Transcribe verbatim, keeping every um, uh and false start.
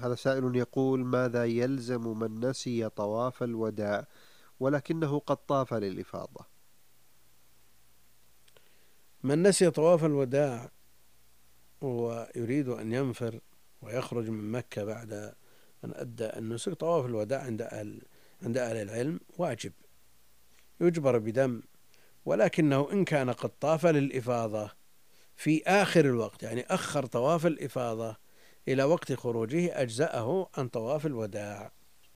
هذا سائل يقول: ماذا يلزم من نسي طواف الوداع ولكنه قد طاف للإفاضة؟ من نسي طواف الوداع ويريد أن ينفر ويخرج من مكة بعد أن أدى النسك، طواف الوداع عند أهل عند أهل العلم واجب يجبر بدم، ولكنه إن كان قد طاف للإفاضة في آخر الوقت، يعني أخر طواف الإفاضة إلى وقت خروجه، أجزأه عن طواف الوداع.